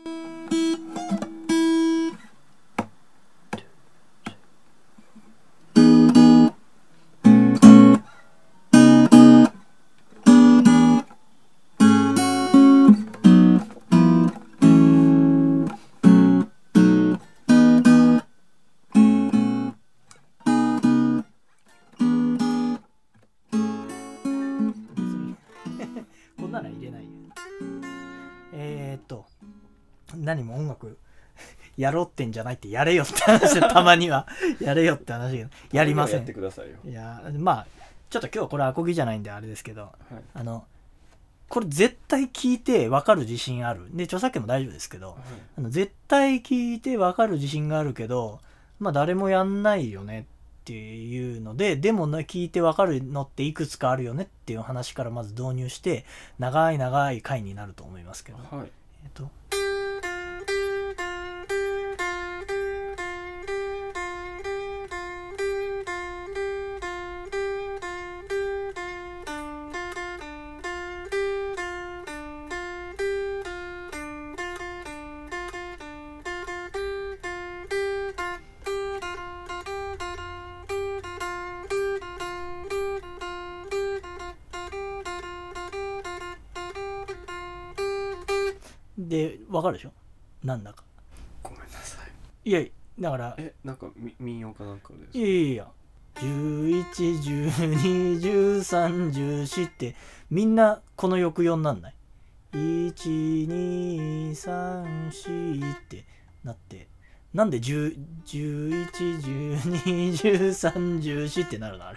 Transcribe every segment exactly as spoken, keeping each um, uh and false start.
何も音楽やろうってんじゃないってやれよって話でたまにはやれよって話でやりません。 やってくださいよ。 いやまあちょっと今日これアコギじゃないんであれですけど、はい、あのこれ絶対聞いて分かる自信あるで著作権も大丈夫ですけど、はい、あの絶対聞いて分かる自信があるけどまあ誰もやんないよねっていうのででも、ね、聞いて分かるのっていくつかあるよねっていう話からまず導入して長い長い回になると思いますけど、はい、えっとで分かるでしょなんだか。 ごめんなさい。 いやだからえなんか民謡かなんかですか。 いやいやいやじゅういち、じゅうに、じゅうさん、じゅうよんってみんなこの抑揚になんない？いち、に、さん、よんってなってなんでじゅう、じゅういち、じゅうに、じゅうさん、じゅうよんってなるのあれ。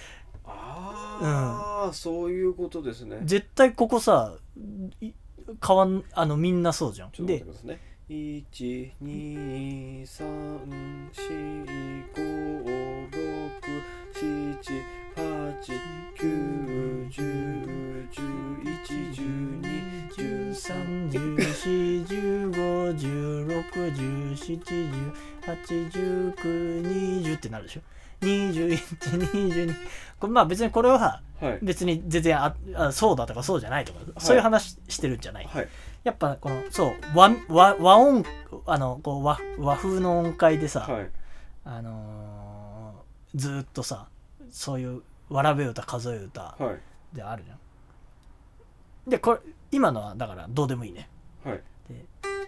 ああ、うん、そういうことですね。 絶対ここさ変わんあのみんなそうじゃん。 ちょっと待ってくださいね。いち、に、さん、よん、ご、ろく、なな、はち、きゅう、じゅう、じゅういち、じゅうに、じゅうさん、じゅうよん、 じゅうご、じゅうろく、じゅうなな、じゅうはち、じゅうきゅう、にじゅうってなるでしょ。にじゅういち、にじゅうにこれまあ別にこれは別に全然 あ, あそうだとかそうじゃないとか、はい、そういう話してるんじゃない、はい、やっぱこのそう 和, 和, 和音あのこう 和, 和風の音階でさ、はい、あのー、ずっとさそういうわらべ歌数え歌であるじゃん、はい、でこれ今のはだからどうでもいいね、はい、で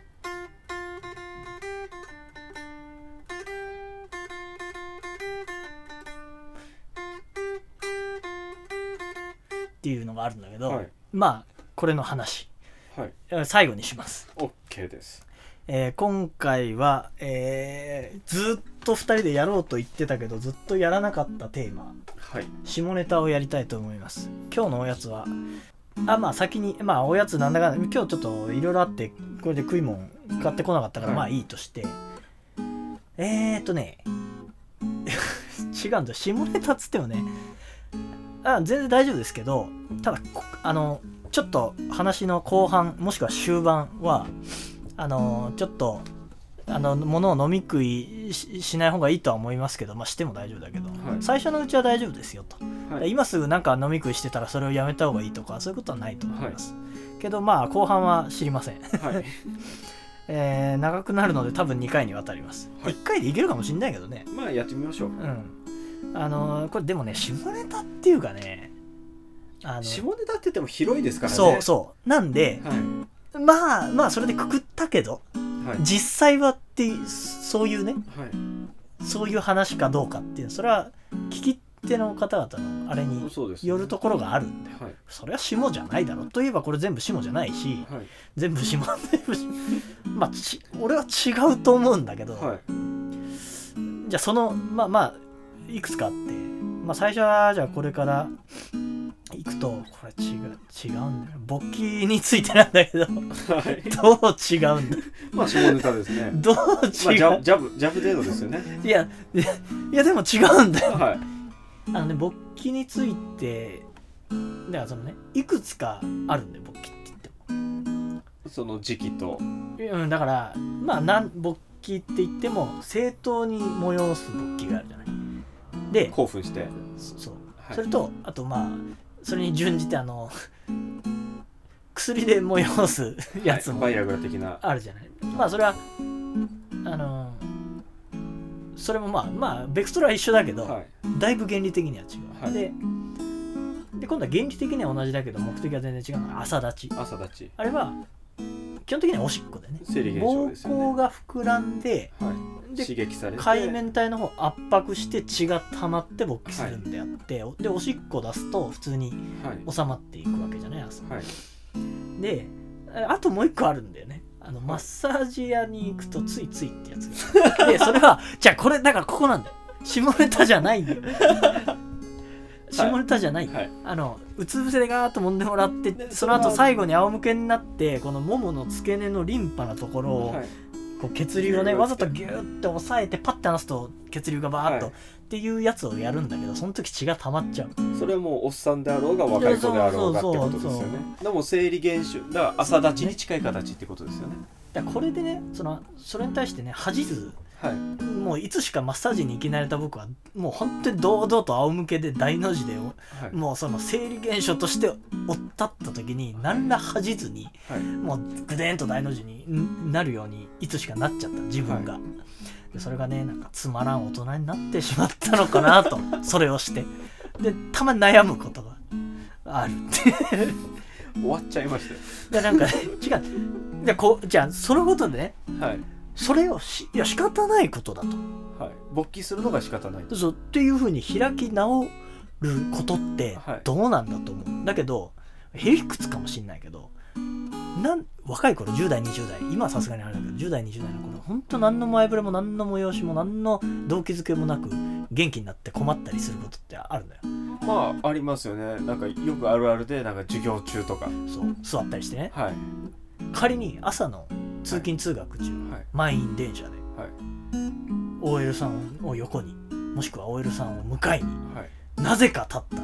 っていうのがあるんだけど、はい、まあこれの話、はい、最後にします。 OK です、 えー、今回は、えー、ずっとふたりでやろうと言ってたけどずっとやらなかったテーマ、はい、下ネタをやりたいと思います。今日のおやつはあまあ先にまあおやつなんだかんだ今日ちょっといろいろあってこれで食い物買ってこなかったから、はい、まあいいとしてえーっとね違うんだ下ネタっつってもねあ全然大丈夫ですけどただあのちょっと話の後半もしくは終盤はあのちょっとあの物を飲み食い し, しない方がいいとは思いますけど、まあ、しても大丈夫だけど、はい、最初のうちは大丈夫ですよと、はい、今すぐなんか飲み食いしてたらそれをやめた方がいいとかそういうことはないと思います、はい、けどまあ後半は知りません、はいえー、長くなるので多分にかいにわたります、はい、いっかいでいけるかもしれないけどねまあやってみましょう、 うんあのー、これでもね下ネタっていうかねあの下ネタって言っても広いですからねそうそうなんで、はい、まあまあそれでくくったけど、はい、実際はってそういうね、はい、そういう話かどうかっていうそれは聞き手の方々のあれによるところがあるんで、そ, ねはい、それは下じゃないだろといえばこれ全部下じゃないし、はい、全部下全部下まあち俺は違うと思うんだけど、はい、じゃあそのまあまあいくつかあって、まあ、最初はじゃあこれからいくとこれ違う違うんだよ勃起についてなんだけど、はい、どう違うんだまあ下ネタですねどう違う、まあ、 ジャ, ジャブジャブ程度ですよねいやいやでも違うんだよ、はい、あのね勃起についてだからそのねいくつかあるんだよ勃起って言ってもその時期と、 うん、だからまあなん勃起って言っても正当に催す勃起があるじゃないで興奮してそ, そう、はい、それとあとまあそれに準じてあの薬で催すやつもバイアグラ的なあるじゃない。まあそれはあのそれもまあまあベクトルは一緒だけど、はい、だいぶ原理的には違う、はい、で, で今度は原理的には同じだけど目的は全然違うのが朝立ち。 朝立ち、 あれは基本的にはおしっこでね、 生理現象ですよね。 膀胱が膨らんで、はい、で刺激されて海綿体の方圧迫して血が溜まって勃起するんであって、はい、でおしっこ出すと普通に収まっていくわけじゃない朝、はい、であともう一個あるんだよね。あのマッサージ屋に行くとついついってやつがでそれはじゃあこれだからここなんだよ。下ネタじゃないんだよ下ネタじゃない、はい、あのうつ伏せでガーッと揉んでもらって、その後最後に仰向けになってこのももの付け根のリンパのところを、はい、こう血流をねわざとギューッと押さえてパッて離すと血流がバーッと、はい、っていうやつをやるんだけど、その時血が溜まっちゃう。 それはもうおっさんであろうが若い子であろうがってことですよね。でも生理現象だから朝立ちに近い形ってことですよね。 だからこれでね そのそれに対してね恥じず、はい、もういつしかマッサージに行き慣れた僕はもう本当に堂々と仰向けで大の字で、はい、もうその生理現象として追ったった時に何ら恥じずに、はい、もうグデーンと大の字になるようにいつしかなっちゃった自分が、はい、でそれがねなんかつまらん大人になってしまったのかなとそれをしてでたまに悩むことがあるって終わっちゃいましたよ。 でなんか、ね、違うじゃあこうじゃあそのことでね、はい、それをしいや仕方ないことだと、 はい、勃起するのが仕方ないそうっていう風に開き直ることってどうなんだと思う、はい、だけどへりくつかもしんないけどなん若い頃じゅう代にじゅう代今はさすがにあれだけどじゅう代にじゅう代の頃本当何の前触れも何の催しも何の動機づけもなく元気になって困ったりすることってあるんだよ。 まあありますよね。なんかよくあるあるでなんか授業中とかそう座ったりしてね、はい、仮に朝の通勤通学中、はい、満員電車で、はい、オーエル さんを横にもしくは オーエル さんを迎えに、はい、なぜか立った、はい、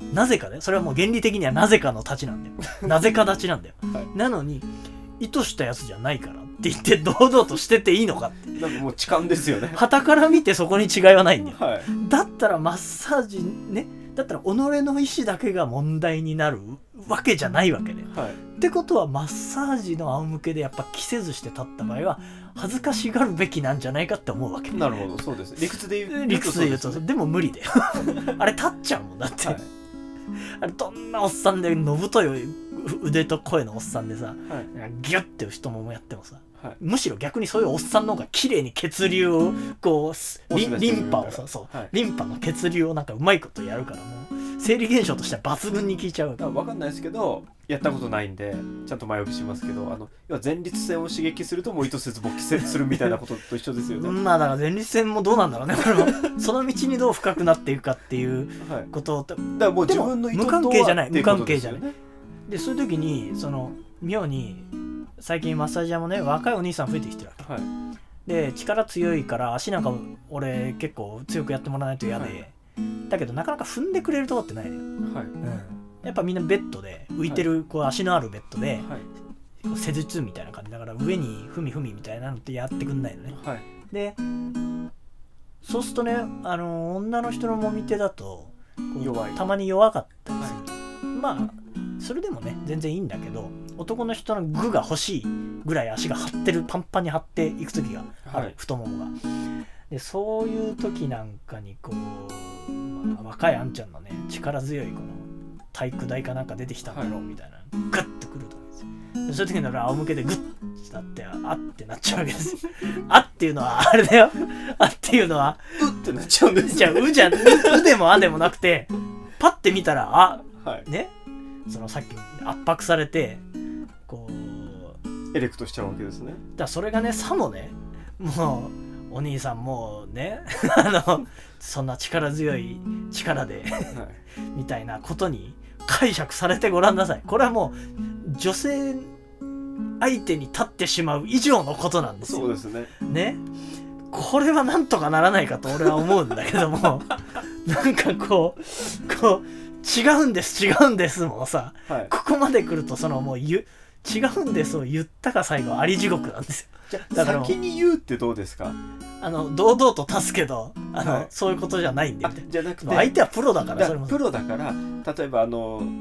なぜかねそれはもう原理的にはなぜかの立ちなんだよなぜか立ちなんだよ、はい、なのに意図したやつじゃないからって言って堂々としてていいのかってなんかもう痴漢ですよね。 傍から見てそこに違いはないんだよ、はい、だったらマッサージねだったら己の意思だけが問題になるわけじゃないわけで、はい、ってことはマッサージの仰向けでやっぱ着せずして立った場合は恥ずかしがるべきなんじゃないかって思うわけ。 なるほどそうです。理屈で言う理屈で言うとでも無理だよあれ立っちゃうもんだって、はい、あれどんなおっさんでのぶとい腕と声のおっさんでさ、はい、ギュッて太ももやってもさ、はい、むしろ逆にそういうおっさんの方が綺麗に血流をこうリン、リンパをさそう、はい、リンパの血流をなんかうまいことやるからもう生理現象としては抜群に効いちゃう。 分かんないですけどやったことないんでちゃんと前置きしますけどあの要は前立腺を刺激するともう意図せず勃起するみたいなことと一緒ですよねまあだから前立腺もどうなんだろうねこれもその道にどう深くなっていくかっていうことを、はい、だからもう自分の意図とは無関係じゃない無関係じゃないでそういう時にその妙に最近マッサージ屋もね若いお兄さん増えてきてるわけ、はい、で力強いから足なんか俺結構強くやってもらわないと嫌で、はい、だけどなかなか踏んでくれるとこってないね、はいうん、やっぱみんなベッドで浮いてる、はい、こう足のあるベッドで、はい、施術みたいな感じだから上に踏み踏みみたいなのってやってくんないのね、はい、でそうするとねあの女の人のもみ手だと弱いたまに弱かったりする、はい、まあそれでもね全然いいんだけど男の人の具が欲しいぐらい足が張ってるパンパンに張っていく時がある、はい、太ももがでそういう時なんかにこう、まあ、若いあんちゃんのね力強いこの体育大かなんか出てきたんだろう、はい、みたいなグッとくると思うんですよ。でそういう時に仰向けでグッとなってあってなっちゃうわけですあっていうのはあれだよあっていうのはうってなっちゃうんですじゃあうじゃうでもあでもなくてパッて見たらあ、はい、ねそのさっき圧迫されてこうエレクトしちゃうわけですね。だからそれがねさもねもうお兄さんもねあのそんな力強い力で、はい、みたいなことに解釈されてごらんなさい。これはもう女性相手に立ってしまう以上のことなんですよ。 そうですね。 ねこれはなんとかならないかと俺は思うんだけどもなんかこうこう違うんです違うんですもうさ、はい、ここまで来るとそのもうゆ違うんですを言ったが最後あり地獄なんですよ。 じゃだから先に言うってどうですか。 あの堂々と立つけどあの、はい、そういうことじゃないんでみたいな。 じゃなくて相手はプロだからだそれもプロだから例えばあの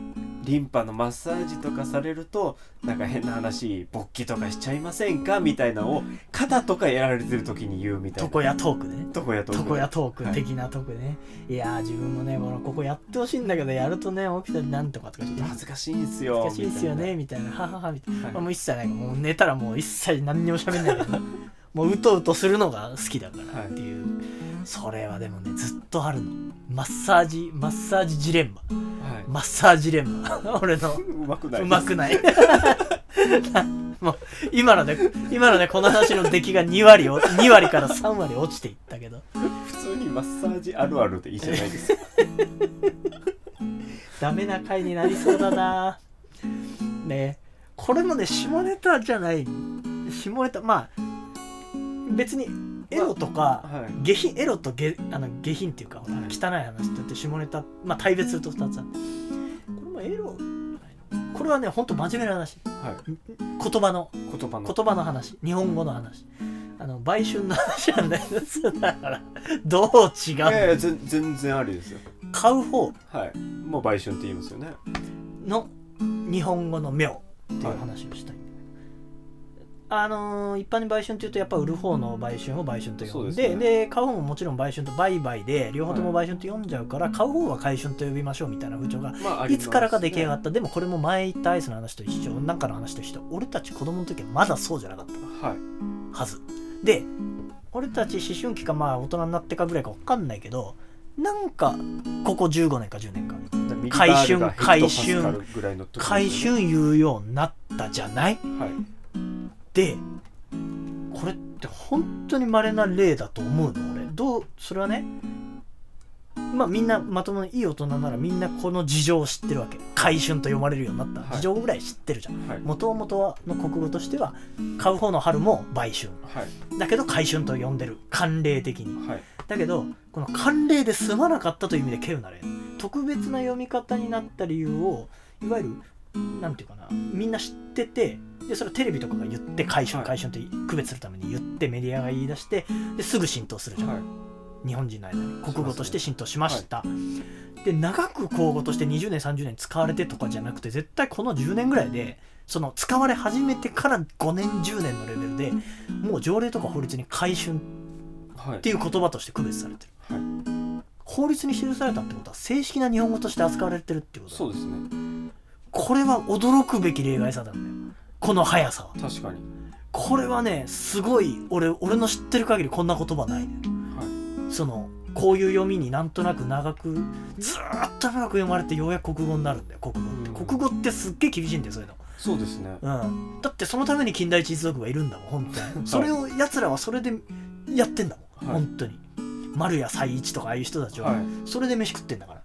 リンパのマッサージとかされるとなんか変な話勃起とかしちゃいませんかみたいなのを肩とかやられてる時に言うみたいな。 床屋トークね。 床屋トーク床屋トーク的なトークね、はい、いやー自分もねこのここやってほしいんだけどやるとね起きたりなんとかとか恥ずかしいんすよ恥ずかしいですよねみたいなはははみたいな、 はい、 まあ、もう一切ないもう寝たらもう一切何にも喋んないけどもううとうとするのが好きだからっていう、はい、それはでもねずっとあるの。マッサージマッサージジレンマ、はい、マッサージレンマ俺のうまくないうまくないもう今ので今のでこの話の出来がに割をに割からさん割落ちていったけど普通にマッサージあるあるでいいじゃないですかダメな回になりそうだなね。これもね下ネタじゃない下ネタまあ別にエロとか、まあはい、下品エロと下あの下品っていうか、はい、汚い話って言って下ネタまあ対別するとふたつあってこれもエロこれはねほんと真面目な話、はい、言葉の言葉の言葉の話日本語の話あの売春の話なんだけどだからどう違うの。いやいや全然ありですよ。 買う方はいもう売春って言いますよねの日本語の妙っていう話をしたい、はい、あのー、一般に売春っていうとやっぱ売る方の売春を売春と呼ん で, で、ね、で買う方ももちろん売春と売買で両方とも売春と呼んじゃうから、はい、買う方は買春と呼びましょうみたいな風潮が、まあ、いつからか出来上がった、ね、でもこれも前言ったアイスの話と一緒なんかの話と一緒俺たち子供の時はまだそうじゃなかったはいはずで俺たち思春期かまあ大人になってかぐらいか分かんないけどなんかここじゅうごねんかじゅうねんか買春買春買春言うようになったじゃない、はい、でこれって本当に稀な例だと思うの俺どうそれはねまあみんなまともにいい大人ならみんなこの事情を知ってるわけ買春と読まれるようになった事情ぐらい知ってるじゃんもともとの国語としては買う方の春も売春、はい、だけど買春と呼んでる慣例的に、はい、だけどこの慣例で済まなかったという意味で稀有な例特別な読み方になった理由をいわゆるなんていうかなみんな知っててでそれテレビとかが言って買春買春って区別するために言ってメディアが言い出してですぐ浸透するじゃん、はい、日本人の間に国語として浸透しました、はい、で長く口語としてにじゅうねんさんじゅうねん使われてとかじゃなくて絶対このじゅうねんぐらいでその使われ始めてからごねんじゅうねんのレベルでもう条例とか法律に買春っていう言葉として区別されてる、はい、法律に記されたってことは正式な日本語として扱われてるってことだ。 そうですね。 これは驚くべき例外さなんだよこの速さは。 確かにこれはねすごい 俺, 俺の知ってる限りこんな言葉ないね、はい、そのこういう読みになんとなく長くずーっと長く読まれてようやく国語になるんだよ国語って、うん、国語ってすっげえ厳しいんだよそういうの。 そうですね、 うん、だってそのために近代一族がいるんだもん本当にそれをやつらはそれでやってんだもん、はい、本当に丸谷才一とかああいう人たちはそれで飯食ってんだから、はい、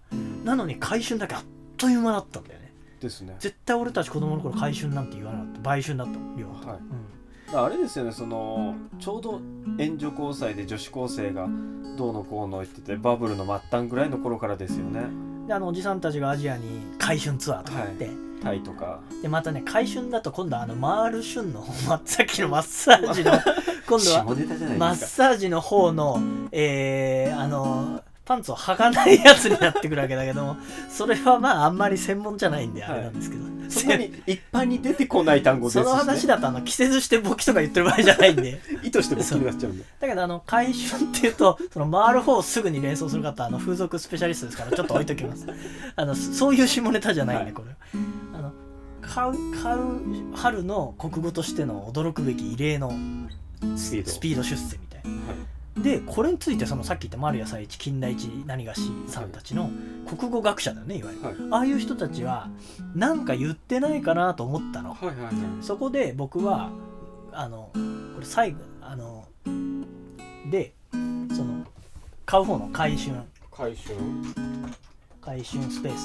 なのに買春だけあっという間だったんだよね。 ですね。 絶対俺たち子供の頃買春なんて言わなかった売春だったもん両方、はいうん、あれですよねそのちょうど援助交際で女子高生がどうのこうの言っててバブルの末端ぐらいの頃からですよね。 であのおじさんたちがアジアに買春ツアーとか行って、はい、 タイとかでまたね買春だと今度はあの回る春のさっきのマッサージの今度はマッサージの方のえー、あのパンツを履かないやつになってくるわけだけどもそれはまああんまり専門じゃないんであれなんですけど、はい、 そんなに一般に出てこない単語ですし、ね、 その話だとあの着せずして簿記とか言ってる場合じゃないんで意図して簿記になっちゃうんでだけどあの買春っていうとその回る方をすぐに連想する方はあの風俗スペシャリストですからちょっと置いときますあのそういう下ネタじゃないんで、はい、これあの買う買う春の国語としての驚くべき異例のスピード、スピード出世みたいな、はいでこれについてそのさっき言った丸谷才一金田一何がしさんたちの国語学者だよねいわゆる、はい、ああいう人たちはなんか言ってないかなと思ったの、はいはいはい、そこで僕はあのこれ最後あのでその買う方の買春買春買春スペース、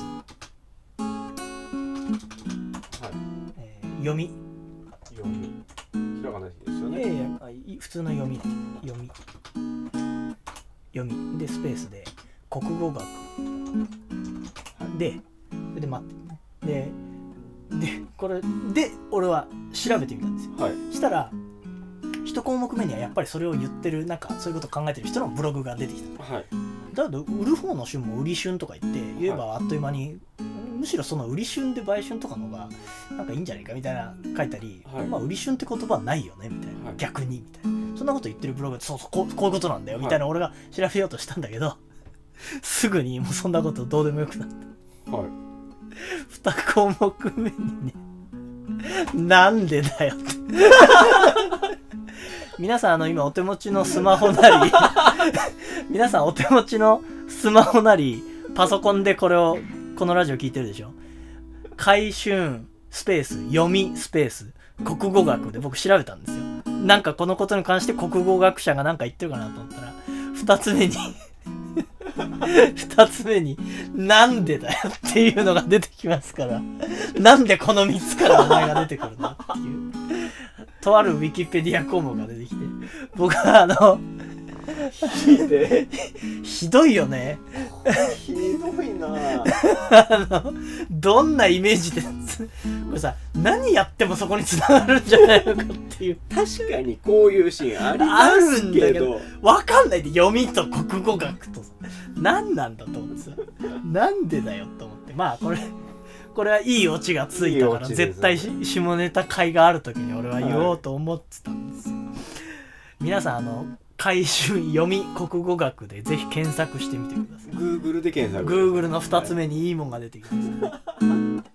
はいえー、読み読みひらがなですよね。 いやいや普通の読み読み読みでスペースで国語学、はい、でで待ってででこれで俺は調べてみたんですよ、はい、したら一項目目にはやっぱりそれを言ってるなんかそういうことを考えてる人のブログが出てきた、はい、だけど売る方の春も売り春とか言って言えばあっという間に、はい、 むしろその売り春で売春とかの方がなんかいいんじゃないかみたいな書いたり、はい、まあ売り春って言葉はないよねみたいな、はい、逆にみたいな、そんなこと言ってるブログでそうそうこう、こういうことなんだよみたいな、俺が調べようとしたんだけどすぐにもうそんなことどうでもよくなった、はい、に項目目にねなんでだよって皆さんあの今お手持ちのスマホなり皆さんお手持ちのスマホなりパソコンでこれをこのラジオ聞いてるでしょ。回春スペース読みスペース国語学で僕調べたんですよ。なんかこのことに関して国語学者がなんか言ってるかなと思ったら二つ目に二つ目になんでだよっていうのが出てきますから、なんでこの三つから名前が出てくるんだっていうとあるウィキペディア項目が出てきて、僕はあのひでひどいよねひどいなあのどんなイメージでこれさ、何やってもそこに繋がるんじゃないのかっていう。 確かにこういうシーンありますけど、あるんだけど分かんないで、読みと国語学と何なんだと思ってさ、なんでだよと思って、まあこれこれはいいオチがついたから、いい絶対下ネタ会がある時に俺は言おうと思ってたんですよ、はい、皆さんあの回春読み国語学でぜひ検索してみてください。 Google で検索、 Google のふたつめにいいもんが出てきます